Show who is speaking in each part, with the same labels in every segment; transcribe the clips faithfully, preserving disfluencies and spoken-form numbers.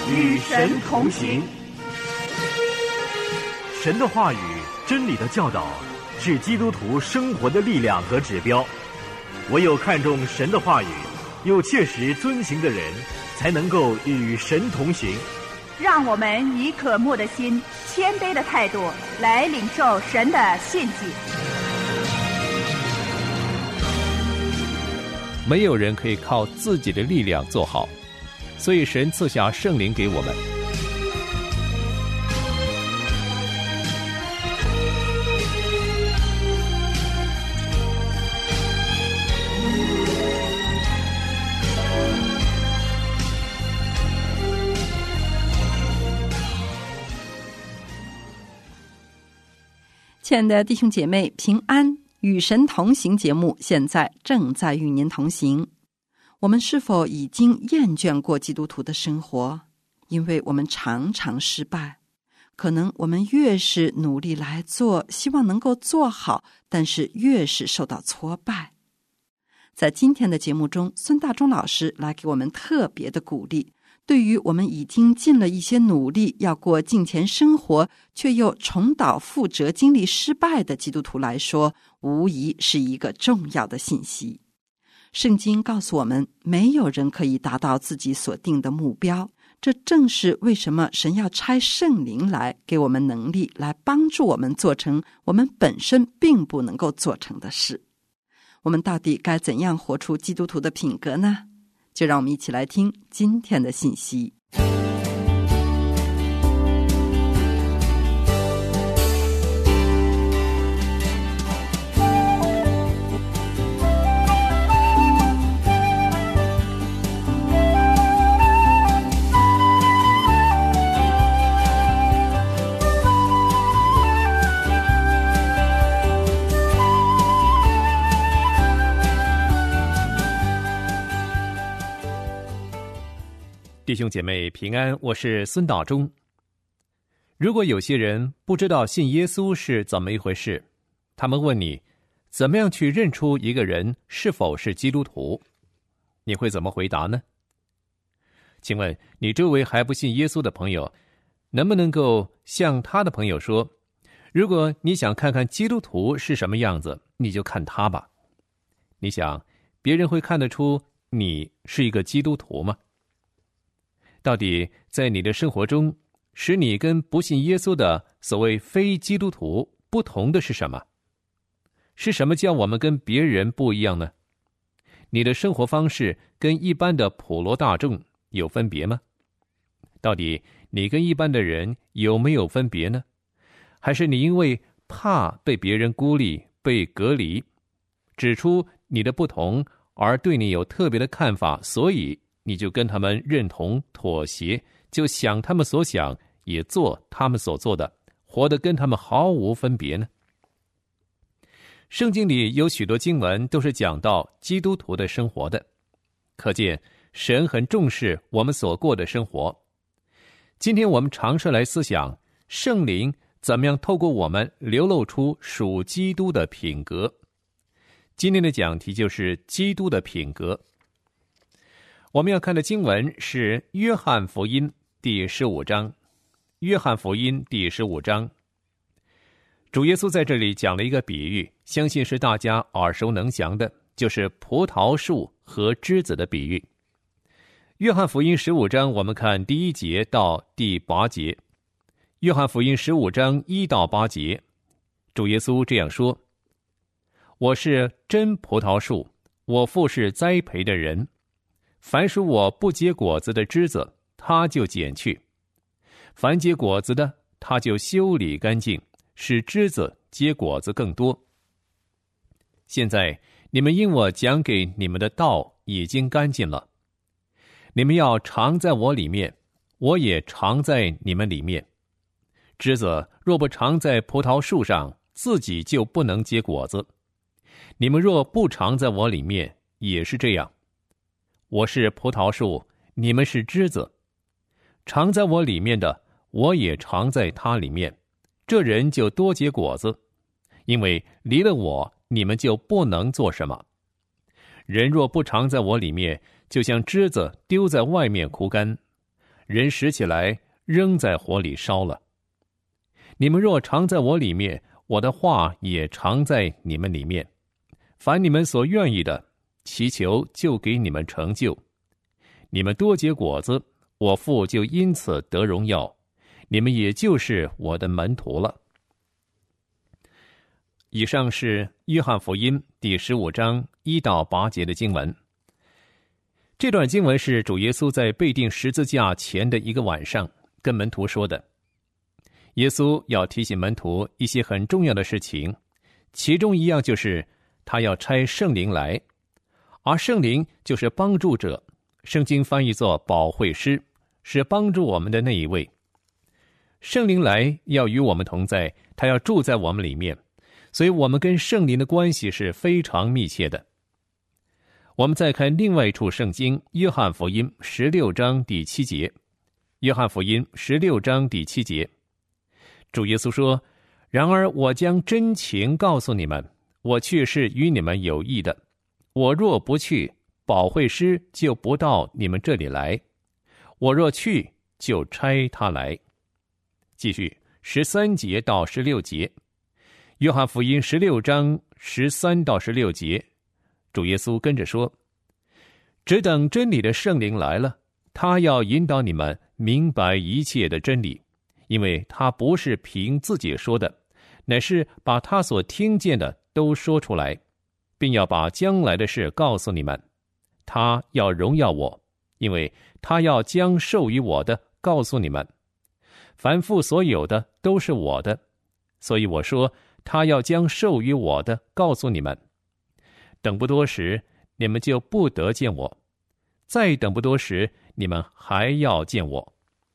Speaker 1: 与神同行。
Speaker 2: 神的话语、真理的教导是基督徒生活的力量和指标。唯有看重神的话语，又切实遵行的人，才能够与神同行。
Speaker 1: 让我们以渴慕的心、谦卑的态度来领受神的信息。
Speaker 3: 没有人可以靠自己的力量做好，所以神赐下圣灵给我们。
Speaker 4: 亲爱的弟兄姐妹，平安，与神同行节目现在正在与您同行。我们是否已经厌倦过基督徒的生活？因为我们常常失败，可能我们越是努力来做，希望能够做好，但是越是受到挫败。在今天的节目中，孙大中老师来给我们特别的鼓励，对于我们已经尽了一些努力要过敬虔生活，却又重蹈覆辙经历失败的基督徒来说，无疑是一个重要的信息。圣经告诉我们，没有人可以达到自己所定的目标，这正是为什么神要差圣灵来给我们能力，来帮助我们做成我们本身并不能够做成的事。我们到底该怎样活出基督徒的品格呢？就让我们一起来听今天的信息。
Speaker 3: 弟兄姐妹平安，我是孙道中。如果有些人不知道信耶稣是怎么一回事，他们问你怎么样去认出一个人是否是基督徒，你会怎么回答呢？请问你周围还不信耶稣的朋友，能不能够向他的朋友说，如果你想看看基督徒是什么样子，你就看他吧。你想别人会看得出你是一个基督徒吗？到底在你的生活中，使你跟不信耶稣的所谓非基督徒不同的是什么？是什么叫我们跟别人不一样呢？你的生活方式跟一般的普罗大众有分别吗？到底你跟一般的人有没有分别呢？还是你因为怕被别人孤立、被隔离，指出你的不同而对你有特别的看法，所以你就跟他们认同妥协，就想他们所想，也做他们所做的，活得跟他们毫无分别呢？圣经里有许多经文都是讲到基督徒的生活的，可见神很重视我们所过的生活。今天我们尝试来思想圣灵怎么样透过我们流露出属基督的品格。今天的讲题就是基督的品格。我们要看的经文是约翰福音第十五章。约翰福音第十五章，主耶稣在这里讲了一个比喻，相信是大家耳熟能详的，就是葡萄树和枝子的比喻。约翰福音十五章，我们看第一节到第八节。约翰福音十五章一到八节，主耶稣这样说：我是真葡萄树，我父是栽培的人。凡属我不结果子的枝子，他就剪去；凡结果子的，他就修理干净，使枝子结果子更多。现在你们因我讲给你们的道已经干净了，你们要常在我里面，我也常在你们里面。枝子若不常在葡萄树上，自己就不能结果子。你们若不常在我里面，也是这样。我是葡萄树，你们是枝子。常在我里面的，我也常在他里面。这人就多结果子，因为离了我，你们就不能做什么。人若不常在我里面，就像枝子丢在外面枯干。 人拾起来扔在火里烧了。你们若常在我里面，我的话也常在你们里面。凡你们所愿意的，祈求就给你们成就。你们多结果子，我父就因此得荣耀，你们也就是我的门徒了。以上是约翰福音第十五章一到八节的经文。这段经文是主耶稣在被钉十字架前的一个晚上跟门徒说的。耶稣要提醒门徒一些很重要的事情，其中一样就是他要差圣灵来，而圣灵就是帮助者，圣经翻译作保惠师，是帮助我们的那一位。圣灵来要与我们同在，他要住在我们里面，所以我们跟圣灵的关系是非常密切的。我们再看另外一处圣经，约翰福音十六章第七节。约翰福音十六章第七节，主耶稣说：然而我将真情告诉你们，我去是与你们有益的。我若不去，保惠师就不到你们这里来；我若去，就差他来。继续十三节到十六节，约翰福音十六章十三到十六节，主耶稣跟着说：只等真理的圣灵来了，他要引导你们明白一切的真理，因为他不是凭自己说的，乃是把他所听见的都说出来，并要把将来的事告诉你们。他要荣耀我，因为他要将授予我的告诉你们。凡父所有的都是我的，所以我说他要将授予我的告诉你们。等不多时，你们就不得见我；再等不多时，你们还要见我。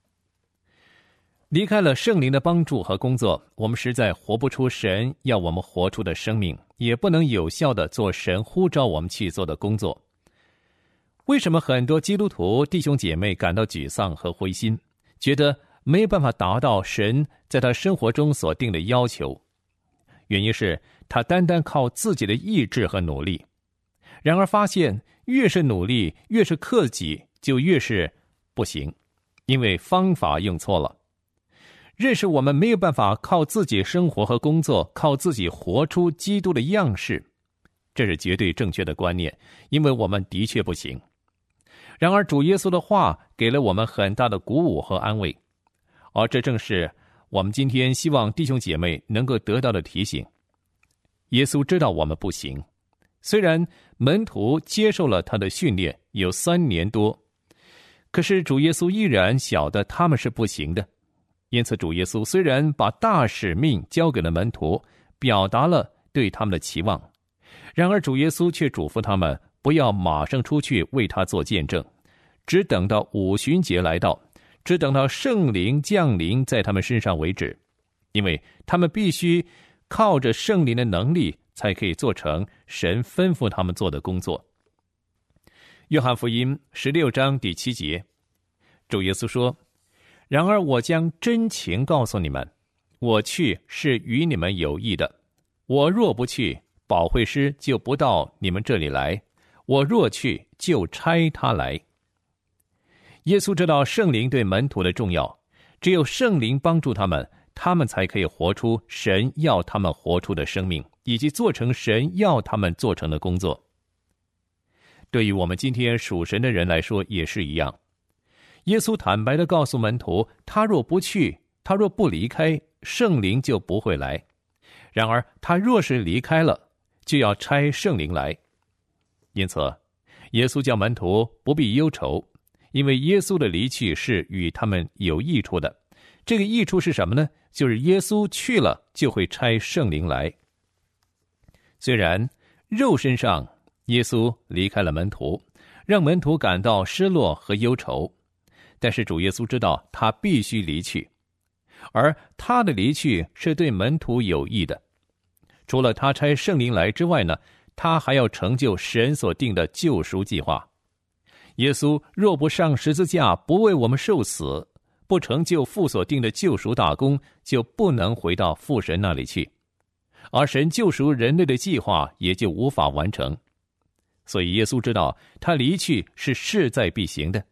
Speaker 3: 离开了圣灵的帮助和工作，我们实在活不出神要我们活出的生命，也不能有效地做神呼召我们去做的工作。为什么很多基督徒弟兄姐妹感到沮丧和灰心，觉得没有办法达到神在他生活中所定的要求？原因是他单单靠自己的意志和努力，然而发现越是努力，越是克己，就越是不行，因为方法用错了。认识我们没有办法靠自己生活和工作，靠自己活出基督的样式，这是绝对正确的观念，因为我们的确不行。然而主耶稣的话给了我们很大的鼓舞和安慰，而这正是我们今天希望弟兄姐妹能够得到的提醒。耶稣知道我们不行，虽然门徒接受了他的训练有三年多，可是主耶稣依然晓得他们是不行的。因此主耶稣虽然把大使命交给了门徒，表达了对他们的期望，然而主耶稣却嘱咐他们不要马上出去为他做见证，只等到五旬节来到，只等到圣灵降临在他们身上为止，因为他们必须靠着圣灵的能力才可以做成神吩咐他们做的工作。约翰福音十六章第七节，主耶稣说：然而我将真情告诉你们，我去是与你们有益的。我若不去，保惠师就不到你们这里来；我若去，就差他来。耶稣知道圣灵对门徒的重要，只有圣灵帮助他们，他们才可以活出神要他们活出的生命，以及做成神要他们做成的工作。对于我们今天属神的人来说也是一样。耶稣坦白地告诉门徒，他若不去，他若不离开，圣灵就不会来。然而他若是离开了，就要差圣灵来。因此耶稣叫门徒不必忧愁，因为耶稣的离去是与他们有益处的。这个益处是什么呢？就是耶稣去了就会差圣灵来。虽然肉身上耶稣离开了门徒，让门徒感到失落和忧愁，但是主耶稣知道他必须离去，而他的离去是对门徒有益的。除了他差圣灵来之外呢，他还要成就神所定的救赎计划。耶稣若不上十字架，不为我们受死，不成就父所定的救赎大功，就不能回到父神那里去，而神救赎人类的计划也就无法完成。所以耶稣知道他离去是势在必行的，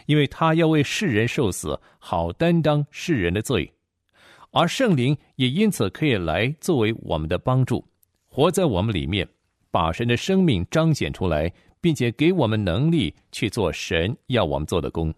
Speaker 3: 因为他要为世人受死，好担当世人的罪。而圣灵也因此可以来作为我们的帮助，活在我们里面，把神的生命彰显出来，并且给我们能力去做神要我们做的工。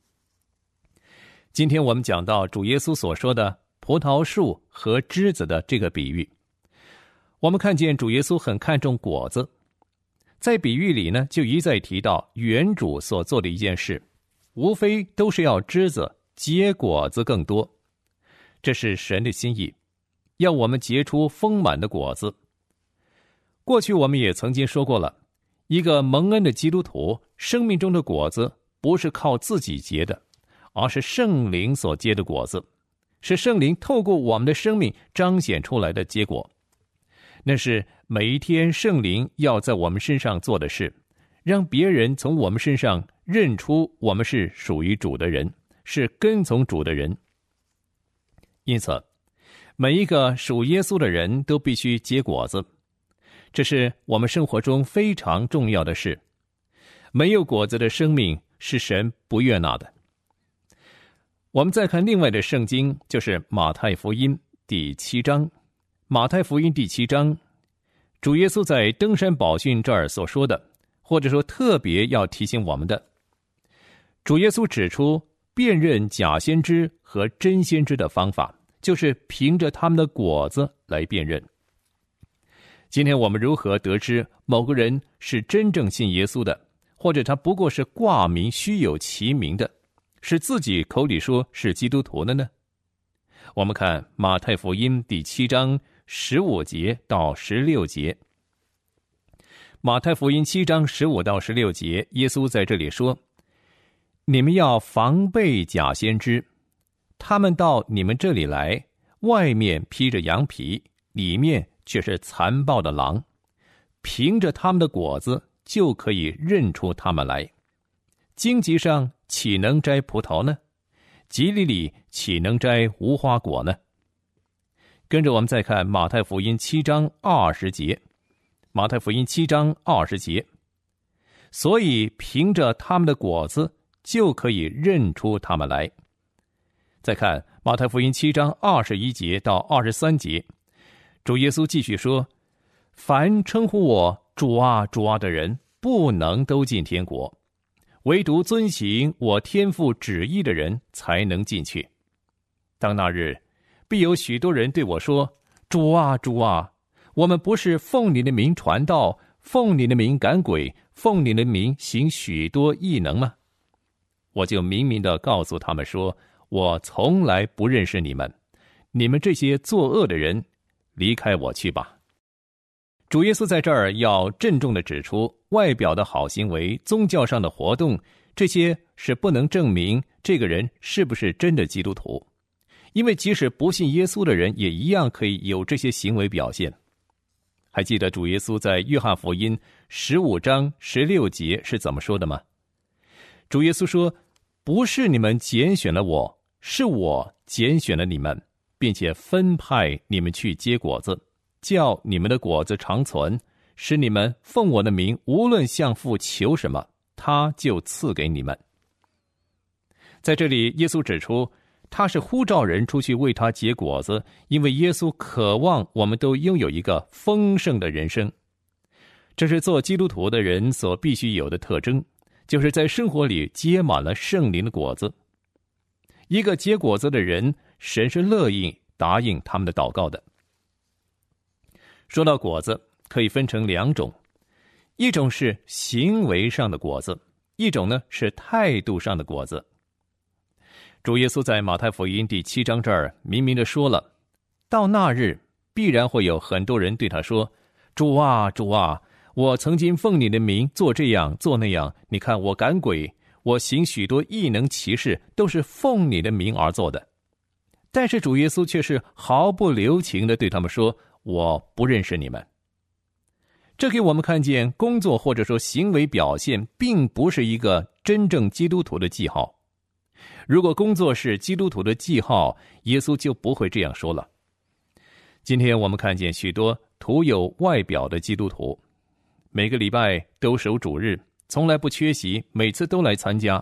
Speaker 3: 今天我们讲到主耶稣所说的葡萄树和枝子的这个比喻，我们看见主耶稣很看重果子，在比喻里呢，就一再提到园主所做的一件事，无非都是要枝子结果子更多。这是神的心意，要我们结出丰满的果子。过去我们也曾经说过了，一个蒙恩的基督徒生命中的果子不是靠自己结的，而是圣灵所结的果子，是圣灵透过我们的生命彰显出来的结果。那是每一天圣灵要在我们身上做的事，让别人从我们身上认出我们是属于主的人，是跟从主的人。因此，每一个属耶稣的人都必须结果子，这是我们生活中非常重要的事。没有果子的生命是神不悦纳的。我们再看另外的圣经，就是马太福音第七章。马太福音第七章，主耶稣在登山宝训这儿所说的，或者说特别要提醒我们的，主耶稣指出辨认假先知和真先知的方法，就是凭着他们的果子来辨认。今天我们如何得知某个人是真正信耶稣的，或者他不过是挂名虚有其名的，是自己口里说是基督徒的呢？我们看马太福音第七章十五节到十六节。马太福音七章十五到十六节，耶稣在这里说：你们要防备假先知，他们到你们这里来，外面披着羊皮，里面却是残暴的狼。凭着他们的果子就可以认出他们来。荆棘上岂能摘葡萄呢？蒺藜里岂能摘无花果呢？跟着我们再看马太福音七章二十节。马太福音七章二十节，所以凭着他们的果子就可以认出他们来。再看马太福音七章二十一节到二十三节，主耶稣继续说：凡称呼我主啊主啊的人，不能都进天国，唯独遵行我天父旨意的人才能进去。当那日，必有许多人对我说：主啊主啊，我们不是奉你的名传道，奉你的名赶鬼，奉你的名行许多异能吗？我就明明地告诉他们说：我从来不认识你们，你们这些作恶的人，离开我去吧。主耶稣在这儿要郑重地指出，外表的好行为、宗教上的活动，这些是不能证明这个人是不是真的基督徒，因为即使不信耶稣的人也一样可以有这些行为表现。还记得主耶稣在约翰福音十五章十六节是怎么说的吗？主耶稣说：不是你们拣选了我，是我拣选了你们，并且分派你们去结果子，叫你们的果子长存，使你们奉我的名无论向父求什么，他就赐给你们。在这里耶稣指出，他是呼召人出去为他结果子，因为耶稣渴望我们都拥有一个丰盛的人生。这是做基督徒的人所必须有的特征，就是在生活里结满了圣灵的果子。一个结果子的人，神是乐意答应他们的祷告的。说到果子，可以分成两种，一种是行为上的果子，一种呢是态度上的果子。主耶稣在马太福音第七章这儿明明地说了，到那日必然会有很多人对他说：主啊主啊，我曾经奉你的名做这样做那样，你看我赶鬼，我行许多异能奇事，都是奉你的名而做的。但是主耶稣却是毫不留情地对他们说：我不认识你们。这给我们看见，工作或者说行为表现并不是一个真正基督徒的记号。如果工作是基督徒的记号，耶稣就不会这样说了。今天我们看见许多徒有外表的基督徒，每个礼拜都守主日，从来不缺席，每次都来参加，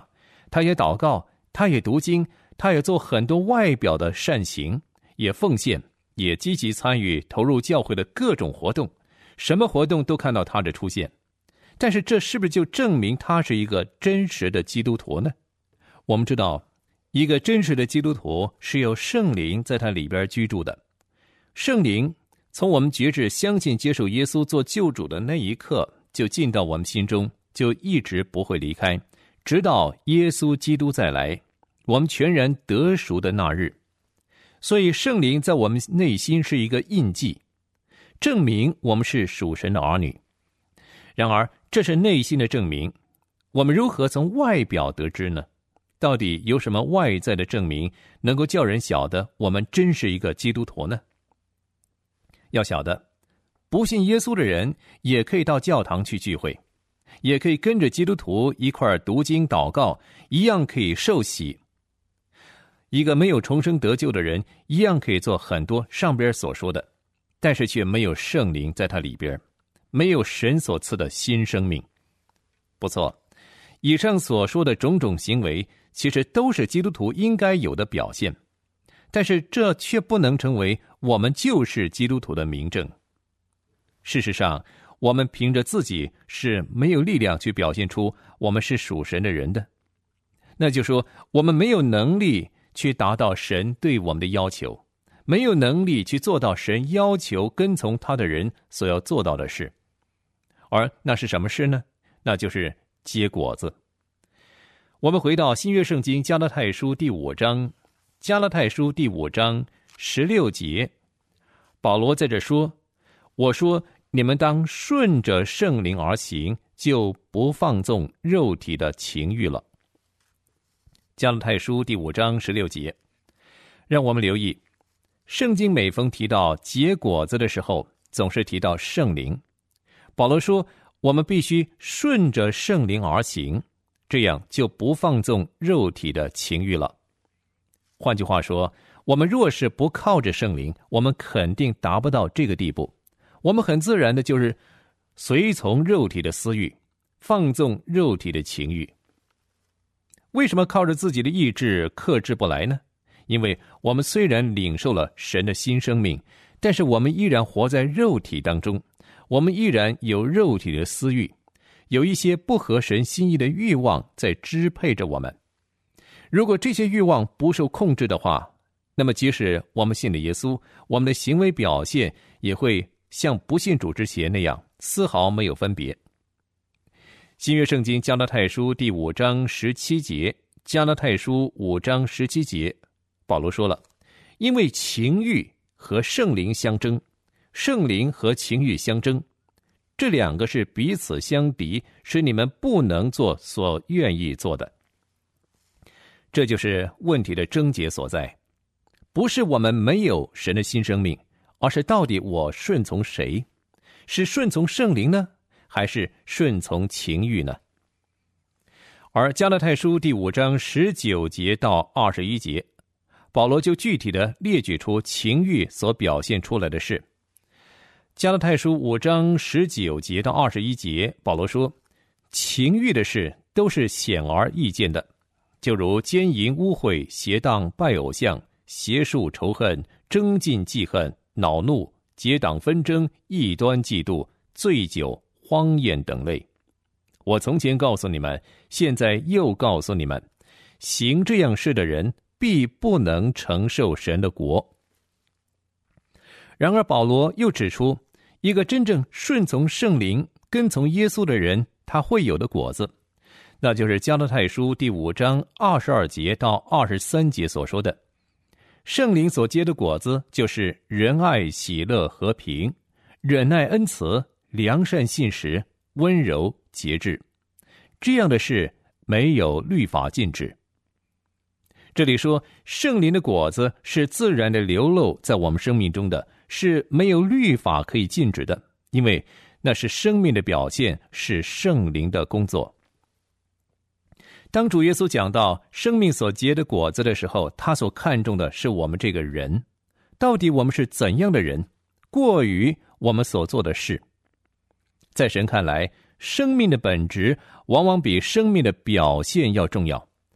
Speaker 3: 他也祷告，他也读经，他也做很多外表的善行，也奉献，也积极参与投入教会的各种活动，什么活动都看到他的出现。但是这是不是就证明他是一个真实的基督徒呢？我们知道，一个真实的基督徒是有圣灵在他里边居住的。圣灵从我们决志相信接受耶稣做救主的那一刻就进到我们心中，就一直不会离开，直到耶稣基督再来，我们全然得赎的那日。所以圣灵在我们内心是一个印记，证明我们是属神的儿女。然而这是内心的证明，我们如何从外表得知呢？到底有什么外在的证明能够叫人晓得我们真是一个基督徒呢？要晓得，不信耶稣的人也可以到教堂去聚会，也可以跟着基督徒一块儿读经祷告，一样可以受洗。一个没有重生得救的人一样可以做很多上边所说的，但是却没有圣灵在他里边，没有神所赐的新生命。不错，以上所说的种种行为其实都是基督徒应该有的表现，但是这却不能成为我们就是基督徒的明证。事实上，我们凭着自己是没有力量去表现出我们是属神的人的。那就说我们没有能力去达到神对我们的要求，没有能力去做到神要求跟从他的人所要做到的事。而那是什么事呢？那就是结果子。我们回到新约圣经加拉太书第五章，加拉太书第五章十六节，保罗在这说：我说你们当顺着圣灵而行，就不放纵肉体的情欲了。加拉太书第五章十六节，让我们留意，圣经每逢提到结果子的时候，总是提到圣灵。保罗说，我们必须顺着圣灵而行，这样就不放纵肉体的情欲了。换句话说，我们若是不靠着圣灵，我们肯定达不到这个地步。我们很自然的就是随从肉体的私欲，放纵肉体的情欲。为什么靠着自己的意志克制不来呢？因为我们虽然领受了神的新生命，但是我们依然活在肉体当中，我们依然有肉体的私欲，有一些不合神心意的欲望在支配着我们。如果这些欲望不受控制的话，那么即使我们信了耶稣，我们的行为表现也会像不信主之前那样，丝毫没有分别。新约圣经加拉太书第五章十七节，加拉太书五章十七节，保罗说了，因为情欲和圣灵相争，圣灵和情欲相争，这两个是彼此相敌，使你们不能做所愿意做的。这就是问题的症结所在，不是我们没有神的新生命，而是到底我顺从谁？是顺从圣灵呢，还是顺从情欲呢？而加拉太书第五章十九节到二十一节，保罗就具体的列举出情欲所表现出来的事。加拉太书五章十九节到二十一节，保罗说，情欲的事都是显而易见的，就如奸淫污秽、邪荡、拜偶像、邪术、仇恨、争竞、记恨、恼怒、结党纷争、异端、嫉妒、醉酒、荒宴等类。我从前告诉你们，现在又告诉你们，行这样事的人必不能承受神的国。然而保罗又指出，一个真正顺从圣灵、跟从耶稣的人，他会有的果子，那就是加拉太书第五章二十二节到二十三节所说的，圣灵所结的果子就是仁爱、喜乐、和平、忍耐、恩慈、良善、信实、温柔、节制，这样的事没有律法禁止。这里说圣灵的果子是自然的流露在我们生命中的，是没有律法可以禁止的，因为那是生命的表现，是圣灵的工作。当主耶稣讲到生命所结的果子的时候，他所看重的是我们这个人，到底我们是怎样的人，过于我们所做的事。在神看来，生命的本质往往比生命的表现要重要。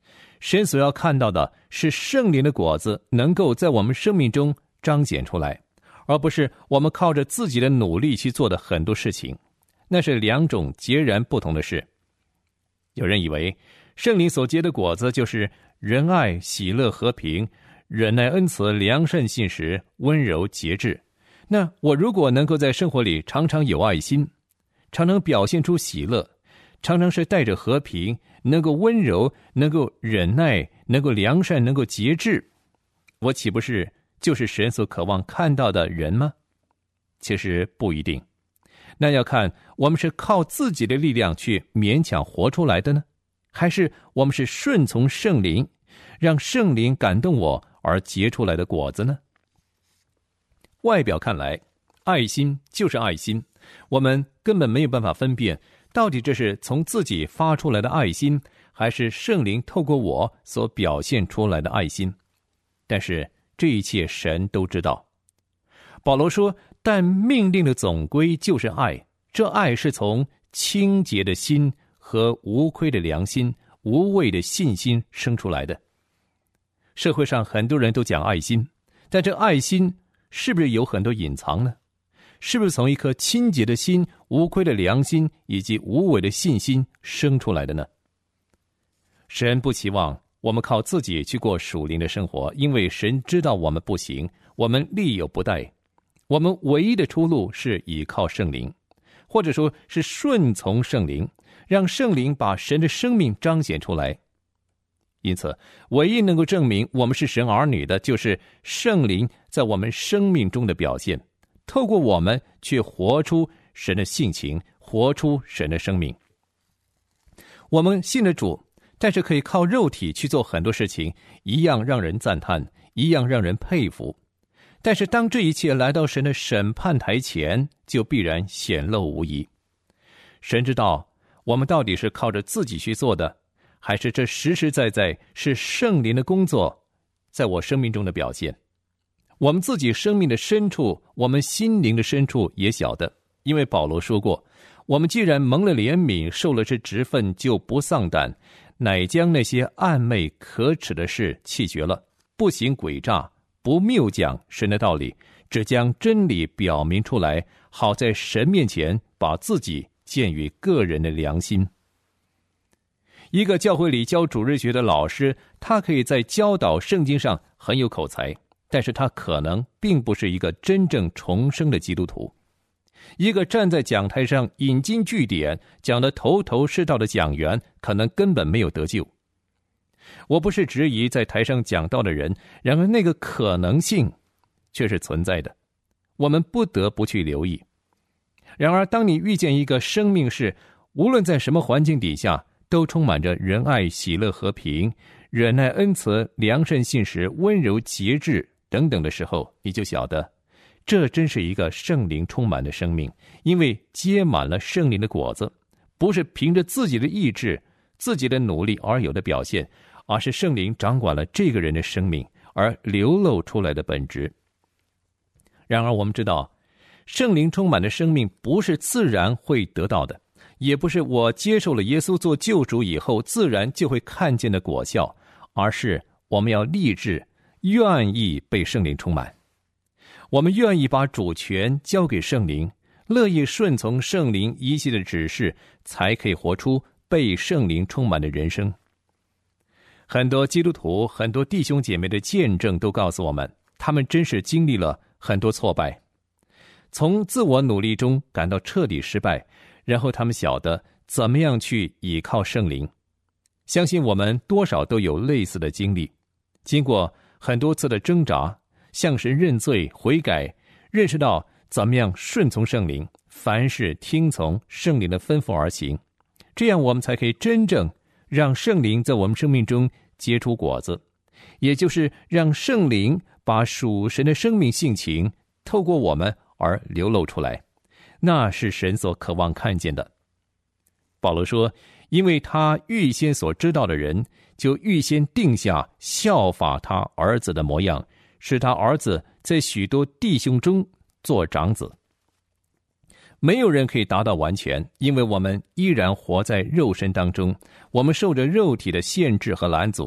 Speaker 3: 神所要看到的是圣灵的果子能够在我们生命中彰显出来，而不是我们靠着自己的努力去做的很多事情，那是两种截然不同的事。有人以为圣灵所结的果子就是仁爱、喜乐、和平、忍耐、恩慈、良善、信实、温柔、节制。那我如果能够在生活里常常有爱心，常常表现出喜乐，常常是带着和平，能够温柔，能够忍耐，能够良善，能够节制，我岂不是就是神所渴望看到的人吗？其实不一定，那要看我们是靠自己的力量去勉强活出来的呢，还是我们是顺从圣灵，让圣灵感动我而结出来的果子呢？外表看来，爱心就是爱心，我们根本没有办法分辨到底这是从自己发出来的爱心，还是圣灵透过我所表现出来的爱心。但是这一切神都知道。保罗说，但命令的总归就是爱，这爱是从清洁的心和无亏的良心、无畏的信心生出来的。社会上很多人都讲爱心，但这爱心是不是有很多隐藏呢？是不是从一颗清洁的心、无亏的良心以及无伪的信心生出来的呢？神不期望我们靠自己去过属灵的生活，因为神知道我们不行，我们力有不逮。我们唯一的出路是倚靠圣灵，或者说是顺从圣灵，让圣灵把神的生命彰显出来。因此，唯一能够证明我们是神儿女的，就是圣灵在我们生命中的表现，透过我们去活出神的性情，活出神的生命。我们信了主，但是可以靠肉体去做很多事情，一样让人赞叹，一样让人佩服。但是当这一切来到神的审判台前，就必然显露无遗。神知道我们到底是靠着自己去做的，还是这实实在在是圣灵的工作在我生命中的表现。我们自己生命的深处，我们心灵的深处也晓得，因为保罗说过，我们既然蒙了怜悯，受了这职分，就不丧胆，乃将那些暗昧可耻的事弃绝了，不行诡诈，不谬讲神的道理，只将真理表明出来，好在神面前把自己鉴于个人的良心。一个教会里教主日学的老师，他可以在教导圣经上很有口才，但是他可能并不是一个真正重生的基督徒。一个站在讲台上引经据典，讲得头头是道的讲员，可能根本没有得救。我不是质疑在台上讲道的人，然而那个可能性却是存在的，我们不得不去留意。然而当你遇见一个生命是无论在什么环境底下都充满着仁爱、喜乐、和平、忍耐、恩慈、良善、信实、温柔、节制等等的时候，你就晓得这真是一个圣灵充满的生命，因为结满了圣灵的果子，不是凭着自己的意志、自己的努力而有的表现，而是圣灵掌管了这个人的生命而流露出来的本质。然而我们知道，圣灵充满的生命不是自然会得到的，也不是我接受了耶稣做救主以后自然就会看见的果效，而是我们要立志愿意被圣灵充满。我们愿意把主权交给圣灵，乐意顺从圣灵一切的指示，才可以活出被圣灵充满的人生。很多基督徒、很多弟兄姐妹的见证都告诉我们，他们真是经历了很多挫败，从自我努力中感到彻底失败，然后他们晓得怎么样去倚靠圣灵。相信我们多少都有类似的经历，经过很多次的挣扎，向神认罪悔改，认识到怎么样顺从圣灵，凡事听从圣灵的吩咐而行，这样我们才可以真正让圣灵在我们生命中结出果子，也就是让圣灵把属神的生命性情透过我们而流露出来，那是神所渴望看见的。保罗说，因为他预先所知道的人，就预先定下效法他儿子的模样，使他儿子在许多弟兄中做长子。没有人可以达到完全，因为我们依然活在肉身当中，我们受着肉体的限制和拦阻，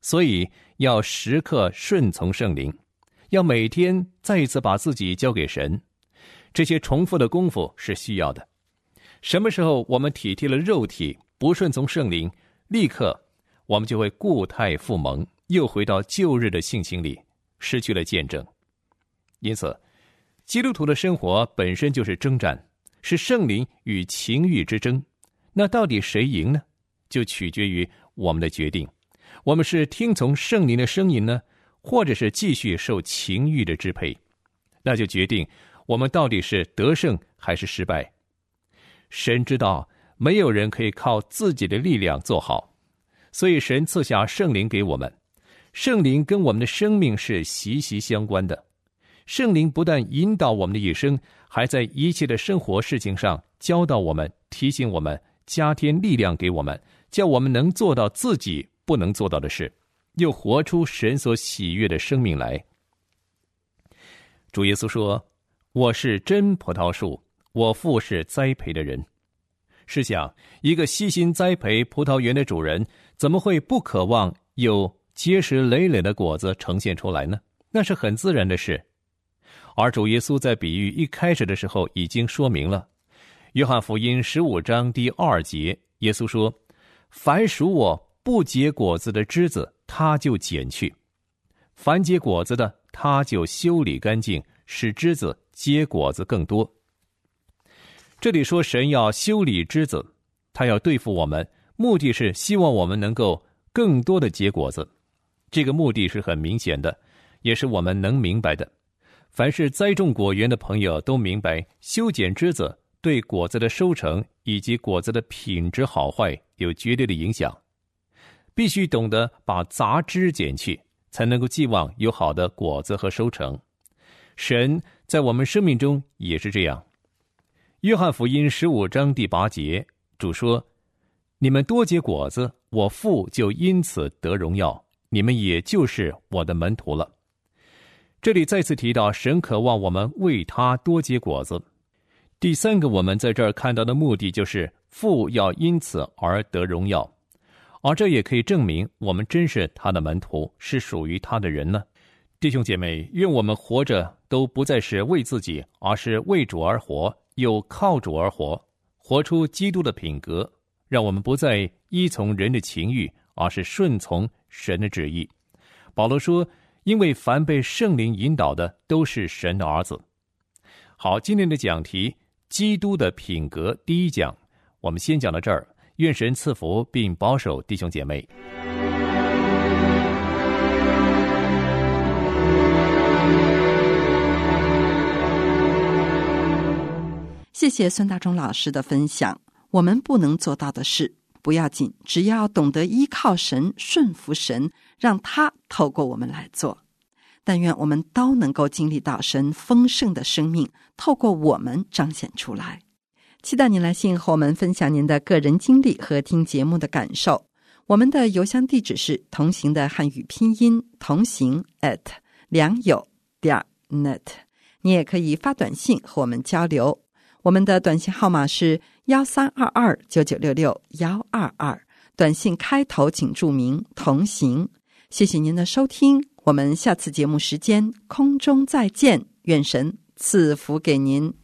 Speaker 3: 所以要时刻顺从圣灵，要每天再一次把自己交给神。这些重复的功夫是需要的。什么时候我们体贴了肉体，不顺从圣灵，立刻我们就会故态复萌，又回到旧日的性情里，失去了见证。因此基督徒的生活本身就是征战，是圣灵与情欲之争。那到底谁赢呢？就取决于我们的决定。我们是听从圣灵的声音呢，或者是继续受情欲的支配？那就决定我们到底是得胜还是失败。神知道没有人可以靠自己的力量做好，所以神赐下圣灵给我们。圣灵跟我们的生命是息息相关的。圣灵不但引导我们的一生，还在一切的生活事情上教导我们，提醒我们，加添力量给我们，叫我们能做到自己不能做到的事，又活出神所喜悦的生命来。主耶稣说，我是真葡萄树，我父是栽培的人。试想，一个悉心栽培葡萄园的主人，怎么会不渴望有结实累累的果子呈现出来呢？那是很自然的事。而主耶稣在比喻一开始的时候已经说明了。约翰福音十五章第二节，耶稣说，凡属我不结果子的枝子，他就剪去；凡结果子的，他就修理干净，使枝子结果子更多。这里说神要修理枝子，他要对付我们，目的是希望我们能够更多的结果子。这个目的是很明显的，也是我们能明白的。凡是栽种果园的朋友都明白，修剪枝子对果子的收成以及果子的品质好坏有绝对的影响。必须懂得把杂枝剪去，才能够寄望有好的果子和收成。神在我们生命中也是这样。约翰福音十五章第八节，主说，你们多结果子，我父就因此得荣耀，你们也就是我的门徒了。这里再次提到神渴望我们为他多结果子。第三个我们在这儿看到的目的就是父要因此而得荣耀，而这也可以证明我们真是他的门徒，是属于他的人呢。弟兄姐妹，愿我们活着都不再是为自己，而是为主而活，又靠主而活，活出基督的品格，让我们不再依从人的情欲，而是顺从神的旨意。保罗说，因为凡被圣灵引导的都是神的儿子。好，今天的讲题，基督的品格第一讲，我们先讲到这儿。愿神赐福并保守弟兄姐妹。
Speaker 4: 谢谢孙大中老师的分享。我们不能做到的事不要紧，只要懂得依靠神，顺服神，让他透过我们来做。但愿我们都能够经历到神丰盛的生命，透过我们彰显出来。期待您来信和我们分享您的个人经历和听节目的感受。我们的邮箱地址是同行的汉语拼音同行 at 良友点 net。 你也可以发短信和我们交流，我们的短信号码是一三二二九九六六一二二，短信开头请注明同行。谢谢您的收听，我们下次节目时间空中再见，愿神赐福给您。